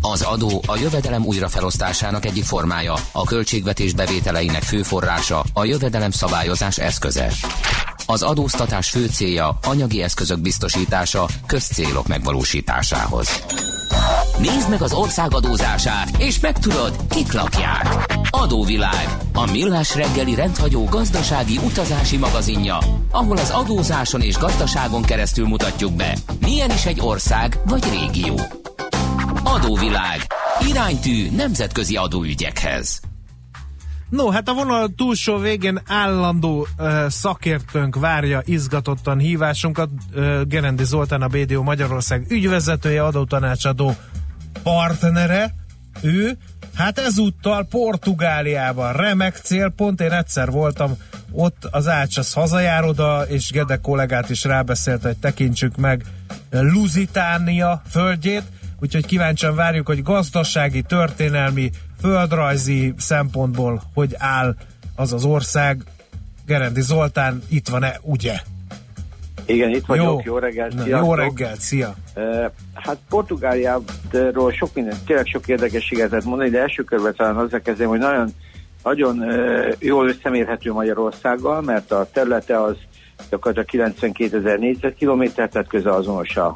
Az adó a jövedelem újrafelosztásának egyik formája, a költségvetés bevételeinek fő forrása, a jövedelem szabályozás eszköze. Az adóztatás fő célja anyagi eszközök biztosítása közcélok megvalósításához. Nézd meg az ország adózását, és megtudod, kik lakják. Adóvilág, a millás reggeli rendhagyó gazdasági utazási magazinja, ahol az adózáson és gazdaságon keresztül mutatjuk be, milyen is egy ország vagy régió. Adóvilág, iránytű nemzetközi adóügyekhez. No, hát a vonal túlsó végén állandó szakértőnk várja izgatottan hívásunkat. Gerendi Zoltán, a BDO Magyarország ügyvezetője, adótanácsadó partnere. Ő, hát ezúttal Portugáliában, remek célpont. Én egyszer voltam ott, az Ácsasz hazajár oda, és Gede kollégát is rábeszélt, hogy tekintsük meg Lusitánia földjét. Úgyhogy kíváncsian várjuk, hogy gazdasági, történelmi, földrajzi szempontból hogy áll az az ország. Gerendi Zoltán, itt van-e, ugye? Igen, itt vagyok. Jó reggelt, sziasztok. Jó reggelt, szia! Hát Portugáliáról sok minden, tényleg sok érdekességet lehet mondani, de első körben talán azzal kezdem, hogy nagyon jól összemérhető Magyarországgal, mert a területe az gyakorlatilag 92 000 négyzetkilométer, tehát közel azonos a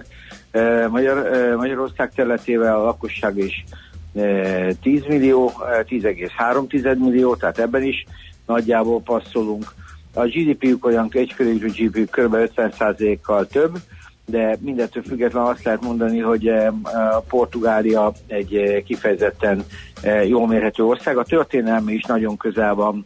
Magyarország területével, a lakosság is 10 millió, 10,3 millió, tehát ebben is nagyjából passzolunk. A GDP-ük olyan egyfőjű GDP kb. 50%-kal több, de mindettől függetlenül azt lehet mondani, hogy a Portugália egy kifejezetten jól mérhető ország. A történelme is nagyon közel van,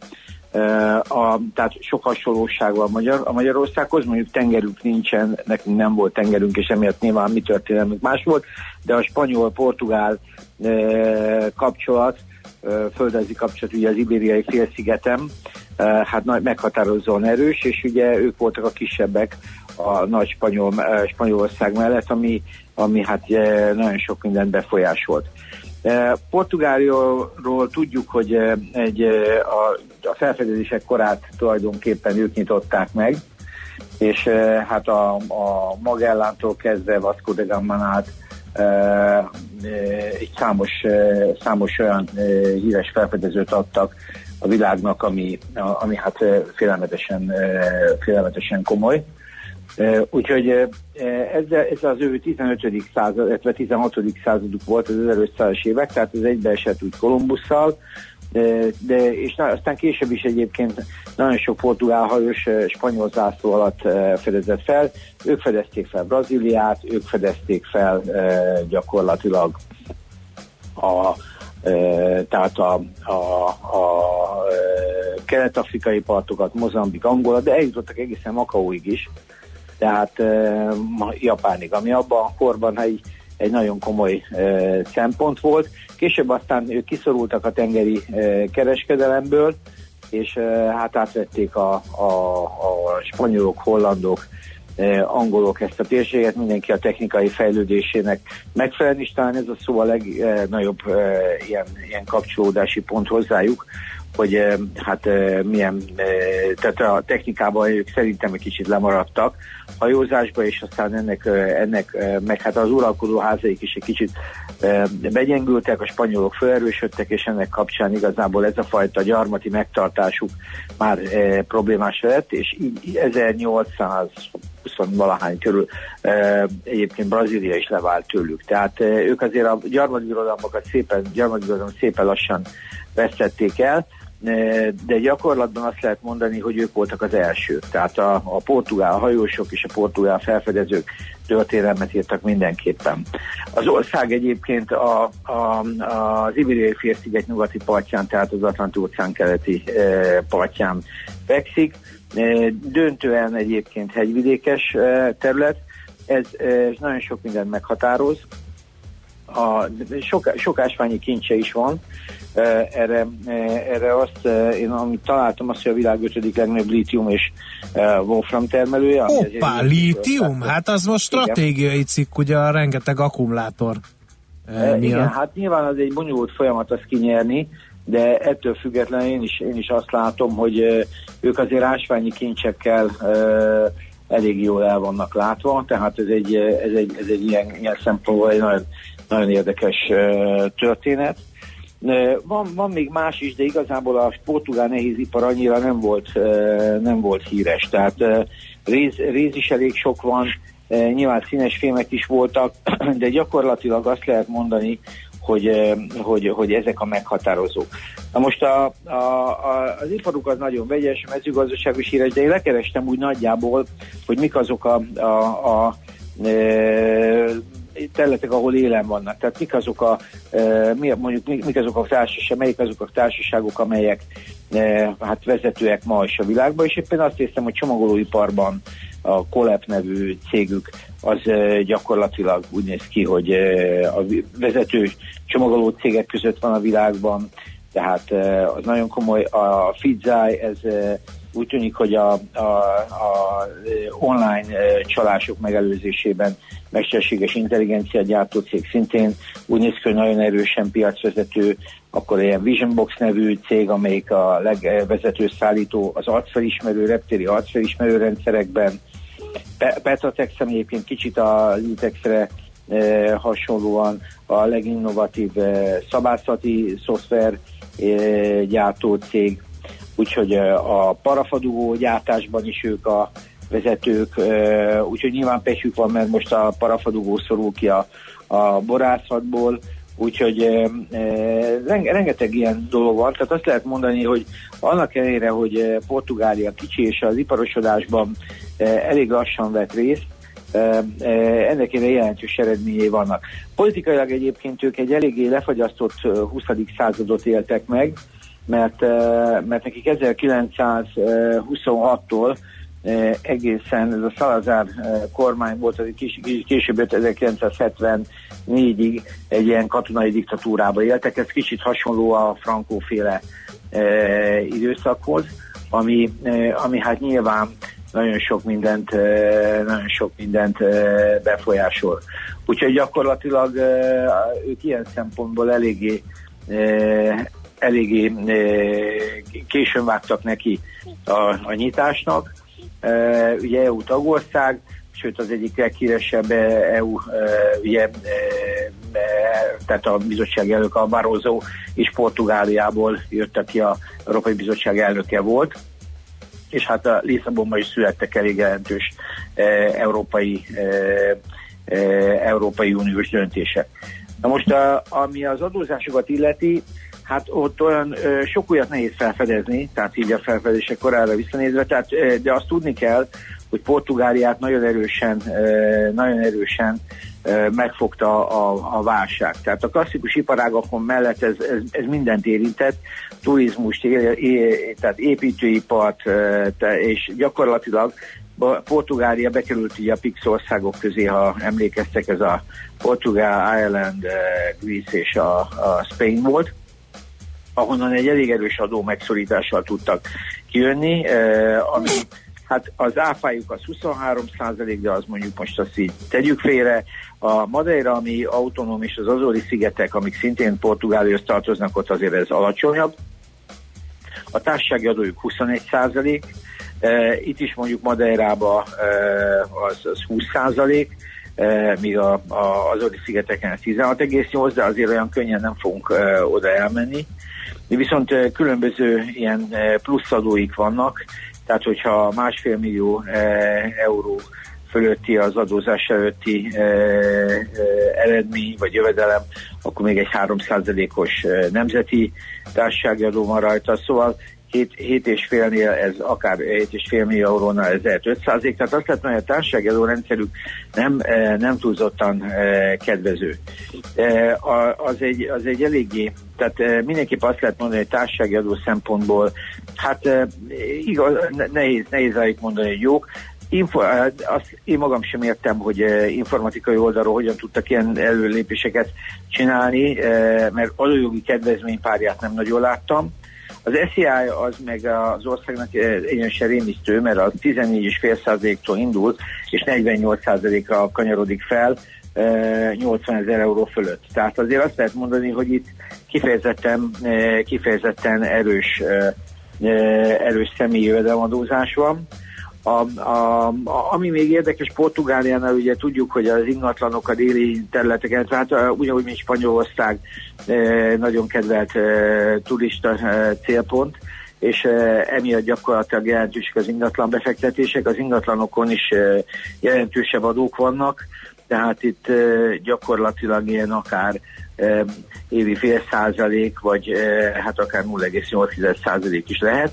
tehát sok hasonlóság van a Magyarországhoz, mondjuk tengerünk nincsen, nekünk nem volt tengerünk, és emiatt nyilván mi történelmünk más volt, de a spanyol-portugál kapcsolat, földrajzi kapcsolat ugye az Ibériai félszigeten, hát meghatározóan erős, és ugye ők voltak a kisebbek a nagy Spanyolország mellett, ami hát nagyon sok mindent befolyásolt. Portugáliáról tudjuk, hogy a felfedezések korát tulajdonképpen ők nyitották meg, és hát a Magellántól kezdve Vasco da Gamán át egy számos olyan híres felfedezőt adtak a világnak, ami hát félelmetesen komoly. Úgyhogy ez az ő 15. század, illetve 16. századuk volt az 1500-as évek, tehát ez egybeesett úgy Kolumbusszal, és aztán később is egyébként nagyon sok portugál hajós spanyol zászló alatt fedezett fel. Ők fedezték fel Brazíliát, ők fedezték fel gyakorlatilag tehát a kelet-afrikai partokat, Mozambik, Angola, de eljutottak egészen Makaóig is, tehát Japánig, ami abban a korban egy nagyon komoly szempont volt. Később aztán ők kiszorultak a tengeri kereskedelemből, és hát átvették a spanyolok, hollandok, angolok ezt a térséget, mindenki a technikai fejlődésének megfelelően is, talán ez a szó a legnagyobb ilyen kapcsolódási pont hozzájuk, hogy hát milyen, tehát a technikában ők szerintem egy kicsit lemaradtak hajózásba, és aztán ennek meg hát az uralkodó házaik is egy kicsit begyengültek, a spanyolok felerősödtek, és ennek kapcsán igazából ez a fajta gyarmati megtartásuk már problémás lett, és így 1820-valahány körül egyébként Brazília is levált tőlük. Tehát ők azért a gyarmatbirodalmakat szépen lassan vesztették el, de gyakorlatban azt lehet mondani, hogy ők voltak az elsők. Tehát a portugál hajósok és a portugál felfedezők történelmet írtak mindenképpen. Az ország egyébként az Ibériai félsziget nyugati partján, tehát az Atlanti-óceán keleti partján fekszik. Döntően egyébként hegyvidékes terület. Ez nagyon sok mindent meghatároz. Sok ásványi kincse is van. Erre azt, én amit találtam, azt, hogy a világ 5. legnagyobb lítium és wolfram termelője. Hoppá, lítium? Hát az most stratégiai cikk, ugye a rengeteg akkumulátor miatt. Igen, hát nyilván az egy bonyolult folyamat azt kinyerni, de ettől függetlenül én is azt látom, hogy ők azért ásványi kincsekkel elég jól el vannak látva, tehát ez egy ilyen szempontból egy nagyon érdekes történet. Van még más is, de igazából a portugál nehézipar annyira nem volt híres. Tehát réz is elég sok van, nyilván színes fémek is voltak, de gyakorlatilag azt lehet mondani, hogy ezek a meghatározók. Na most az iparuk az nagyon vegyes, a mezőgazdaságos híres, de én lekerestem úgy nagyjából, hogy mik azok a területek, ahol élen vannak. Tehát mik azok a társaságok, melyik azok a társaságok, amelyek hát vezetőek ma is a világban, és éppen azt hiszem, hogy csomagolóiparban a Colep nevű cégük az gyakorlatilag úgy néz ki, hogy a vezető csomagoló cégek között van a világban, tehát az nagyon komoly. A Fidzai, ez úgy tűnik, hogy a online csalások megelőzésében mesterséges intelligencia gyártó cég szintén úgy néz ki, hogy nagyon erősen piacvezető. Akkor ilyen Visionbox nevű cég, amelyik a legvezető szállító az arcfelismerő, reptéri arcfelismerő rendszerekben. Petratex, ami egyébként kicsit a Litexre hasonlóan a leginnovatív szabászati szoftver gyártó cég, úgyhogy a parafadugó gyártásban is ők a vezetők, úgyhogy nyilván pehjük van, mert most a parafadugó szorul ki a borászatból, úgyhogy rengeteg ilyen dolog van, tehát azt lehet mondani, hogy annak ellenére, hogy Portugália kicsi és az iparosodásban elég lassan vett részt, ennek jelentős eredményei vannak. Politikailag egyébként ők egy eléggé lefagyasztott 20. századot éltek meg, mert nekik 1926-tól egészen ez a Salazar kormány volt, az később 1974-ig egy ilyen katonai diktatúrába éltek. Ez kicsit hasonló a Franco-féle időszakhoz, ami hát nyilván nagyon sok mindent befolyásol. Úgyhogy gyakorlatilag ők ilyen szempontból eléggé későn vágtak neki a nyitásnak. Ugye EU tagország, sőt az egyik leghíresebb EU, tehát a bizottság elnök, a Barroso és Portugáliából jött, aki az Európai Bizottság elnöke volt, és hát a Lisszabonban is születtek elég jelentős Európai Uniós döntések. Na most, ami az adózásokat illeti, hát ott olyan sok olyat nehéz felfedezni, tehát így a felfedezések korára visszanézve, tehát, de azt tudni kell, hogy Portugáliát nagyon erősen megfogta a válság. Tehát a klasszikus iparágakon mellett ez mindent érintett, turizmust, tehát építőipart, és gyakorlatilag Portugália bekerült ugye a PIX országok közé, ha emlékeztek, ez a Portugál, Ireland, Greece és a Spain volt, ahonnan egy elég erős adó megszorítással tudtak kijönni, ami hát az áfájuk az 23%, de az mondjuk most azt így tegyük félre. A Madeira, ami autonóm, és az Azori-szigetek, amik szintén Portugáliához tartoznak, ott azért ez alacsonyabb. A társasági adójuk 21%, itt is mondjuk Madeirában az 20%, míg az Azori-szigeteken 16,8, de azért olyan könnyen nem fogunk oda elmenni. Viszont különböző ilyen pluszadóik vannak, tehát hogyha 1,5 millió euró fölötti az adózás előtti eredmény vagy jövedelem, akkor még egy 3%-os nemzeti társasági adó van rajta, szóval 7,5-nél ez akár 7,5 millió eurónál ez lehet 5%, tehát azt lehet mondani, hogy a társasági adórendszerük nem túlzottan kedvező. Az egy eléggé, tehát mindenképp azt lehet mondani, hogy társasági adó szempontból, hát igaz, nehéz rájuk mondani, hogy jók. Azt én magam sem értem, hogy informatikai oldalról hogyan tudtak ilyen előlépéseket csinálni, mert adójogi kedvezménypárját nem nagyon láttam. Az SZI az meg az országnak egyenesen rémisztő, mert az 14,5%-tól indul, és 48%-ra kanyarodik fel 80 000 euró fölött. Tehát azért azt lehet mondani, hogy itt kifejezetten erős személyi jövedelemadózás van. Ami még érdekes Portugáliánál, ugye tudjuk, hogy az ingatlanok a déli területeken, tehát ugyanúgy, mint Spanyolország, nagyon kedvelt turista célpont, és emiatt gyakorlatilag jelentősek az ingatlan befektetések, az ingatlanokon is jelentősebb adók vannak, tehát itt gyakorlatilag ilyen akár évi 0,5%, vagy hát akár 0,8% is lehet.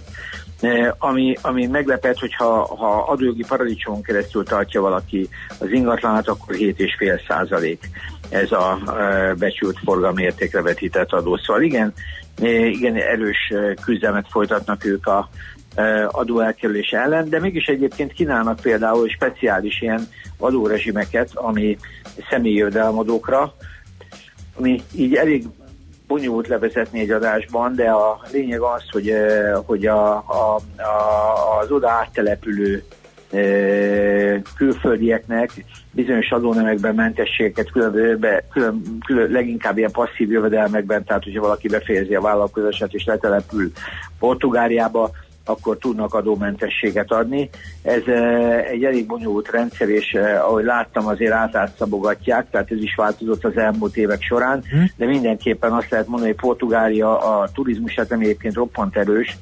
Ami meglepett, hogy ha adójogi paradicsomon keresztül tartja valaki az ingatlanát, akkor 7,5% ez a becsült forgalmi értékre vetített adó. Szóval igen, erős küzdelmet folytatnak ők a adóelkerülés ellen, de mégis egyébként kínálnak például speciális ilyen adórezsimeket, ami személyi jövedelemadókra, ami így elég bonyolult levezetni egy adásban, de a lényeg az, hogy az oda áttelepülő külföldieknek bizonyos adónemekben mentességeket, leginkább ilyen passzív jövedelmekben, tehát hogyha valaki befejezi a vállalkozását és letelepül Portugáliába, akkor tudnak adómentességet adni. Ez egy elég bonyolult rendszer, és ahogy láttam, azért átszabogatják, tehát ez is változott az elmúlt évek során, de mindenképpen azt lehet mondani, hogy Portugália a turizmusát egyébként roppant erős,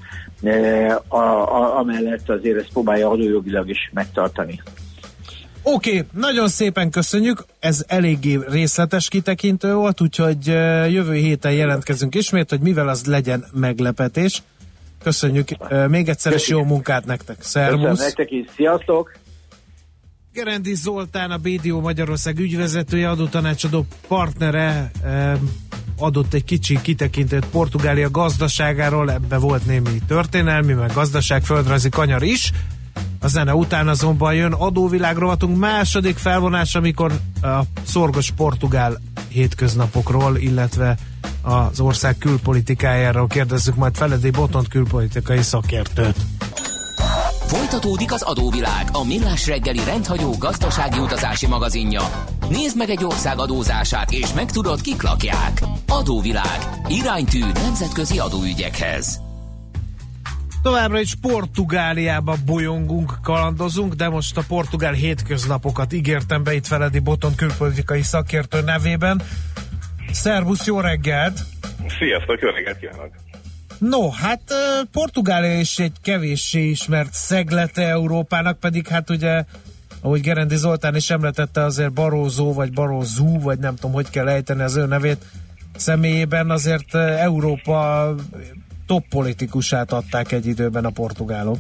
amellett azért ezt próbálja adójogilag is megtartani. Oké, nagyon szépen köszönjük, ez eléggé részletes kitekintő volt, úgyhogy jövő héten jelentkezünk ismét, hogy mivel az legyen meglepetés. Köszönjük még egyszer, és jó munkát nektek. Szervusz! Köszönöm nektek is, sziasztok! Gerendi Zoltán, a BDO Magyarország ügyvezetője, adótanácsadó partnere adott egy kicsi kitekintőt Portugália gazdaságáról, ebbe volt némi történelmi, meg gazdaságföldrajzi kanyar is. A zene után azonban jön adóvilág rovatunk második felvonás, amikor a szorgos portugál hétköznapokról, illetve az ország külpolitikájáról kérdezzük majd Feledi Botont külpolitikai szakértőt. Folytatódik az adóvilág, a millás reggeli rendhagyó gazdasági utazási magazinja. Nézd meg egy ország adózását, és megtudod, kik lakják. Adóvilág. Iránytű nemzetközi adóügyekhez. Továbbra is Portugáliába bolyongunk, kalandozunk, de most a portugál hétköznapokat ígértem be itt Feledi Botont külpolitikai szakértő nevében. Szervusz, jó reggelt! Sziasztok, jó reggelt kívánok! No, hát Portugália is egy kevéssé ismert szeglete Európának, pedig hát ugye, ahogy Gerendi Zoltán is említette, azért Barroso, vagy Barroso, vagy nem tudom, hogy kell ejteni az ő nevét, személyében azért Európa top politikusát adták egy időben a portugálok.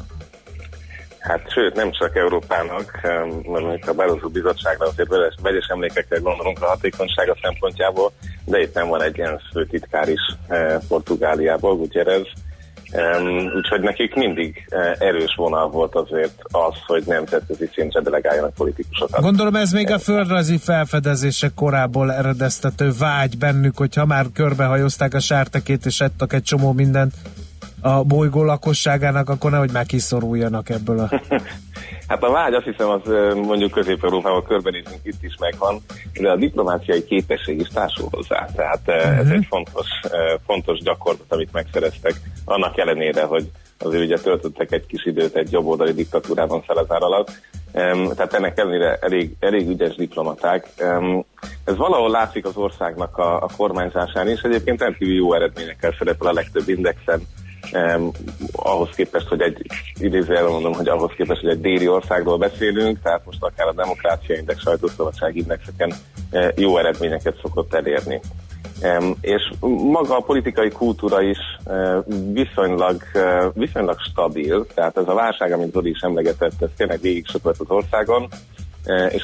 Hát sőt, nem csak Európának, mert a Barroso bizottságra azért vegyes emlékekkel gondolunk a hatékonysága szempontjából, de itt nem van egy ilyen főtitkár is Portugáliából, Gutierrez. Úgyhogy nekik mindig erős vonal volt azért az, hogy nemzetközi szintre delegáljanak politikusokat. Gondolom ez még a földrajzi felfedezések korából eredeztető vágy bennük, hogyha már körbehajózták a sártekét és ettek egy csomó mindent a bolygó lakosságának, akkor nehogy már kiszoruljanak ebből a... Hát a vágy, azt hiszem, az mondjuk Közép-Európában körbenézünk, itt is megvan, de a diplomáciai képesség is társul hozzá. Tehát ez egy fontos gyakorlat, amit megszereztek, annak ellenére, hogy azért ugye töltöttek egy kis időt egy jobboldali diktatúrában Salazar alatt. Tehát ennek ellenére elég ügyes diplomaták. Ez valahol látszik az országnak a kormányzásán is, egyébként rendkívül jó eredményekkel szerepel a legtöbb indexen, ahhoz képest, hogy ahhoz képest, hogy egy déli országról beszélünk, tehát most akár a Demokrácia Index, sajtószabadság indexeken jó eredményeket szokott elérni. És maga a politikai kultúra is viszonylag stabil, tehát ez a válság, amit Zoli is emlegetett, ez tényleg végig söpört az országon, és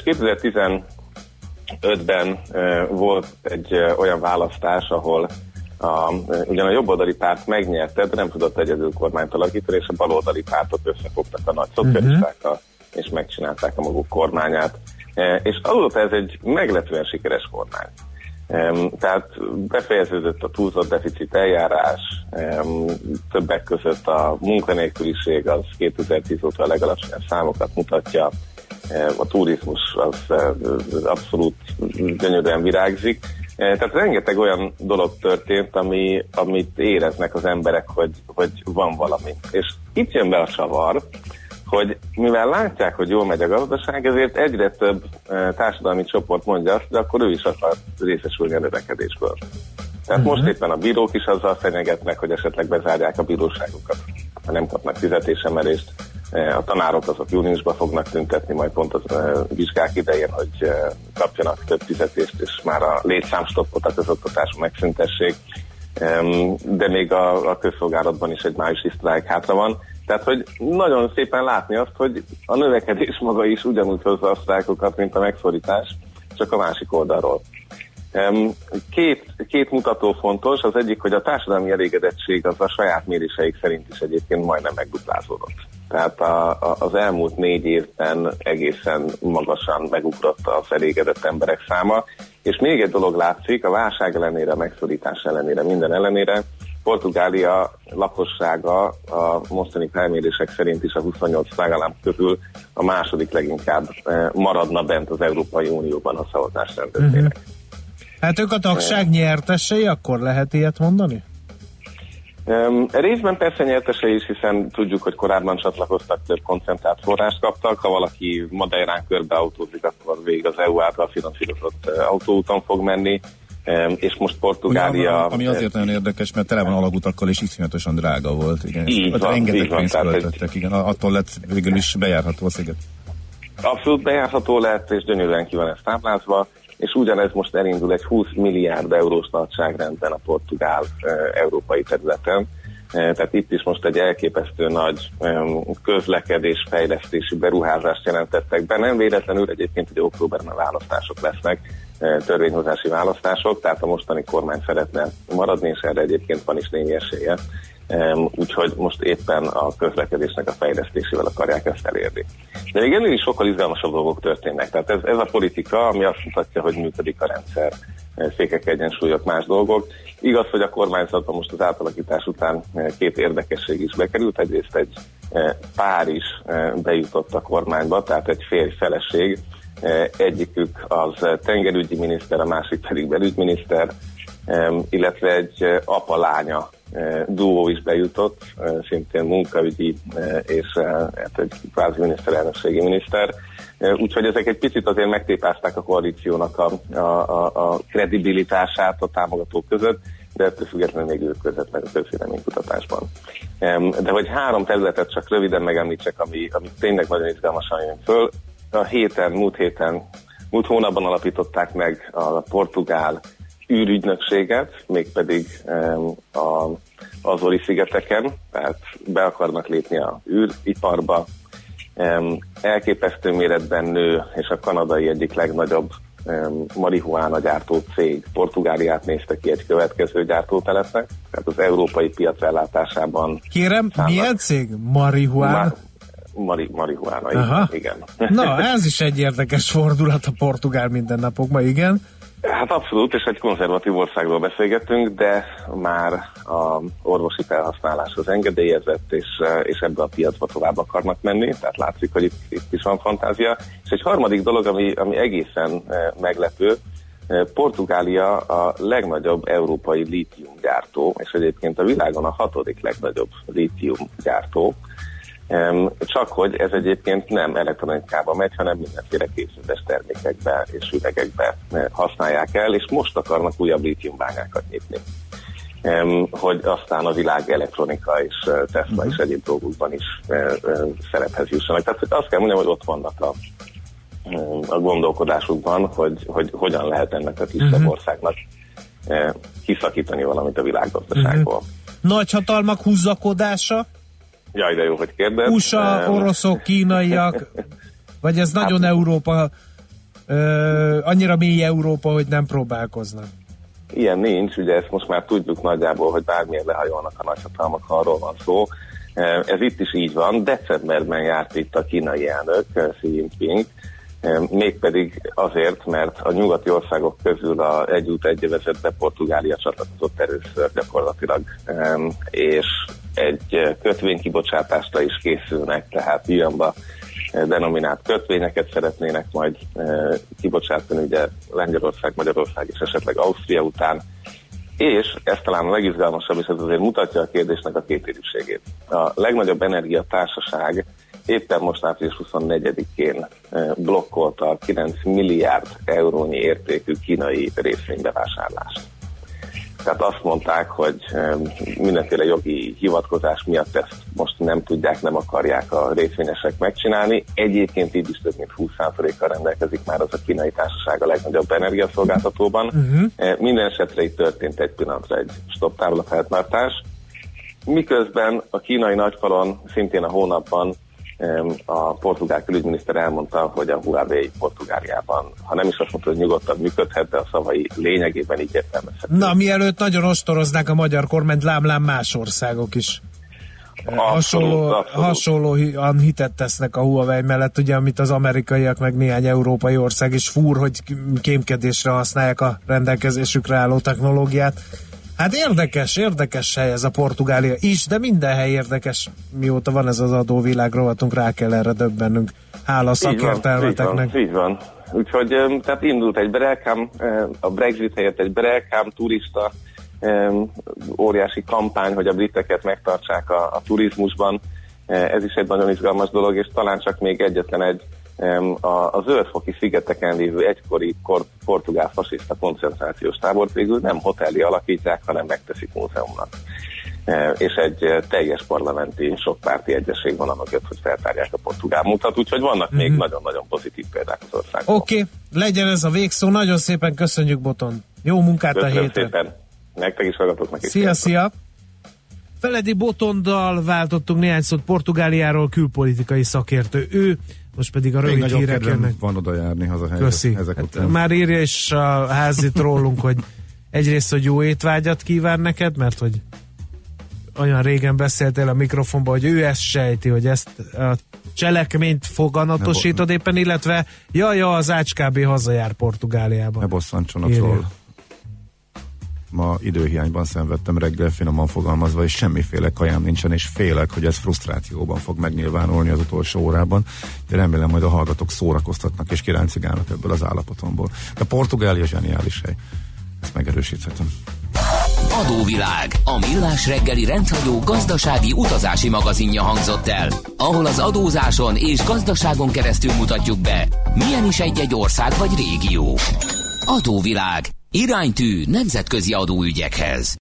2015-ben volt egy olyan választás, ahol ugyan a jobboldali párt megnyerte, de nem tudott egyedül kormányt alakítani, és a baloldali pártok összefogtak a nagy szocialistákkal, és megcsinálták a maguk kormányát. És azóta ez egy meglepően sikeres kormány. Tehát befejeződött a túlzott deficit eljárás, többek között a munkanélküliség az 2010 óta a legalacsonyabb számokat mutatja, a turizmus az abszolút gyönyörűen virágzik. Tehát rengeteg olyan dolog történt, amit éreznek az emberek, hogy van valami. És itt jön be a csavar, hogy mivel látják, hogy jól megy a gazdaság, ezért egyre több társadalmi csoport mondja azt, de akkor ő is akar részesülni a növekedésből. Tehát most éppen a bírók is azzal fenyegetnek, hogy esetleg bezárják a bíróságokat, ha nem kapnak fizetésemelést. A tanárok azok júniusban fognak tüntetni, majd pont az vizsgák idején, hogy kapjanak több fizetést, és már a létszámstoppot a közoktatáson megszüntessék. De még a közszolgálatban is egy májusi sztrájk hátra van. Tehát, hogy nagyon szépen látni azt, hogy a növekedés maga is ugyanúgy hozza a sztrájkokat, mint a megszorítás, csak a másik oldalról. Két mutató fontos, az egyik, hogy a társadalmi elégedettség az a saját méréseik szerint is egyébként majdnem megduplázódott. Tehát az elmúlt 4 évben egészen magasan megugrott az elégedett emberek száma, és még egy dolog látszik, a válság ellenére, a megszorítás ellenére, minden ellenére, Portugália lakossága a mostani felmérések szerint is a 28 tagállam közül a második leginkább maradna bent az Európai Unióban a szavazás rendezvének. Hát ők a tagság nyertesei, akkor lehet ilyet mondani? Részben persze nyertesei is, hiszen tudjuk, hogy korábban csatlakoztak, több koncentrált forrást kaptak. Ha valaki Madeirán körbe autózik, akkor végig az EU által finanszírozott autóúton fog menni, és most Portugália... Ami azért nagyon érdekes, mert tele van alagutakkal, és iszonyatosan drága volt. Igen. Így van, rengeteg pénzt költöttek, igen. Attól lett végül is bejárható a sziget. Abszolút bejárható lett, és gyönyörűen ki van ez táblázva, és ugyanez most elindul egy 20 milliárd eurós nagyságrendben a portugál európai területen. Tehát itt is most egy elképesztő nagy közlekedés fejlesztési beruházást jelentettek be. Nem véletlenül egyébként, hogy októberben választások lesznek, törvényhozási választások, tehát a mostani kormány szeretne maradni, és erre egyébként van is némi esélye. Úgyhogy most éppen a közlekedésnek a fejlesztésével akarják ezt elérni. De még ennél is sokkal izgalmasabb dolgok történnek. Tehát ez a politika, ami azt mutatja, hogy működik a rendszer, székek, egyensúlyok, más dolgok. Igaz, hogy a kormányzatban most az átalakítás után 2 érdekesség is bekerült. Egyrészt egy pár is bejutott a kormányba, tehát egy férj-feleség. Egyikük az tengerügyi miniszter, a másik pedig belügyminiszter, illetve egy apa-lánya duó is bejutott, szintén munkaügyi és egy kvázi miniszterelnökségi miniszter. Úgyhogy ezek egy picit azért megtépázták a koalíciónak a kredibilitását a támogatók között, de ettől függetlenül még ők vezetnek a közvéleménykutatásban. De hogy 3 területet csak röviden megemlítsek, ami tényleg nagyon izgalmasan jön föl. Múlt hónapban alapították meg a portugál űrügynökséget, mégpedig az Azori-szigeteken, tehát be akarnak lépni a űriparba. Elképesztő méretben nő, és a kanadai egyik legnagyobb marihuána gyártó cég Portugáliát nézte ki egy következő gyártótelepnek, tehát az európai piac ellátásában. Kérem, milyen cég? Marihuána? Marihuána, igen. Na, ez is egy érdekes fordulat a portugál mindennapokban, igen. Hát abszolút, és egy konzervatív országról beszélgetünk, de már az orvosi felhasználáshoz engedélyezett, és ebbe a piacba tovább akarnak menni, tehát látszik, hogy itt is van fantázia. És egy harmadik dolog, ami egészen meglepő, Portugália a legnagyobb európai lítiumgyártó, és egyébként a világon a 6. legnagyobb lítiumgyártó. Csak hogy ez egyébként nem elektronikába megy, hanem mindenféle készletes termékekbe és üvegekbe használják el, és most akarnak újabb lítiumbányákat nyitni. Hogy aztán a világ elektronika és Tesla és egyéb dolgokban is szerephez jussanak. Tehát azt kell mondjam, hogy ott vannak a gondolkodásukban, hogy hogyan lehet ennek a kisebb országnak kiszakítani valamit a világgazdaságból. Nagyhatalmak húzakodása? Jaj, de jó, hogy kérdez. USA, oroszok, kínaiak, vagy ez nagyon Európa, annyira mély Európa, hogy nem próbálkoznak? Ilyen nincs, ugye ezt most már tudjuk nagyjából, hogy bármilyen lehajolnak a nagyhatalmak, ha arról van szó. Ez itt is így van. Decemberben járt itt a kínai elnök, Xi Jinping, mégpedig azért, mert a nyugati országok közül a egy út egy övezetbe Portugália csatlakozott először gyakorlatilag, és egy kötvénykibocsátásra is készülnek, tehát ilyenba denominált kötvényeket szeretnének majd kibocsátani, ugye Lengyelország, Magyarország és esetleg Ausztria után, és ez talán a legizgalmasabb, és ez azért mutatja a kérdésnek a kétélűségét. A legnagyobb energiatársaság éppen most április 24-én blokkolta 9 milliárd eurónyi értékű kínai részvénybevásárlást. Tehát azt mondták, hogy mindenféle jogi hivatkozás miatt ezt most nem tudják, nem akarják a részvényesek megcsinálni. Egyébként így is több mint 20%-kal rendelkezik már az a kínai társaság a legnagyobb energiaszolgáltatóban. Minden esetre itt történt egy pillanatra egy stop-tábla feltartás. Miközben a kínai nagyfalon szintén a hónapban a portugál külügyminiszter elmondta, hogy a Huawei Portugáliában, ha nem is azt mondta, hogy nyugodtan működhet, de a szavai lényegében így értelmezhető. Na, mielőtt nagyon ostoroznák a magyar kormányt, lám más országok is hasonlóan hitet tesznek a Huawei mellett, ugye, amit az amerikaiak, meg néhány európai ország is fúr, hogy kémkedésre használják a rendelkezésükre álló technológiát. Hát érdekes hely ez a Portugália is, de minden hely érdekes, mióta van ez az adóvilág rovatunk, rá kell erre döbbennünk. Hála szakértelmeteknek. Így van. Úgyhogy tehát indult egy Brelcam, a Brexit helyett egy Brelcam turista óriási kampány, hogy a briteket megtartsák a turizmusban. Ez is egy nagyon izgalmas dolog, és talán csak még egyetlen egy a Zöld-foki szigeteken lévő egykori portugál fasiszta koncentrációs tábort végül nem hotellé alakítják, hanem megteszik múzeumnak. És egy teljes parlamenti sokpárti egyesség van amögött, hogy feltárják a portugál múltat, úgyhogy vannak még nagyon-nagyon pozitív példák az országban. Oké, legyen ez a végszó, nagyon szépen köszönjük, Botond. Jó munkát köszönöm a héten. Szépen. Nektek is hallgatóknak is. Szia! Feledi Botonddal váltottunk néhány szót, Portugáliáról, külpolitikai szakértő. Ő most pedig a rövid hírek jönnek. Van oda járni hazahelyre. Köszi. Hát már írja is a házit rólunk, hogy egyrészt, hogy jó étvágyat kíván neked, mert hogy olyan régen beszéltél a mikrofonban, hogy ő ezt sejti, hogy ezt a cselekményt foganatosítod éppen, illetve az Ács kb. Hazajár Portugáliában. Ne bosszantsonak. Ma időhiányban szenvedtem reggel, finoman fogalmazva, és semmiféle kajám nincsen, és félek, hogy ez frusztrációban fog megnyilvánulni az utolsó órában, de remélem, hogy a hallgatók szórakoztatnak és kiráncigálnak ebből az állapotomból. De Portugália zseniális hely. Ezt megerősíthetem. Adóvilág, a millás reggeli rendhagyó gazdasági utazási magazinja hangzott el, ahol az adózáson és gazdaságon keresztül mutatjuk be, milyen is egy ország vagy régió. Adóvilág, iránytű nemzetközi adóügyekhez.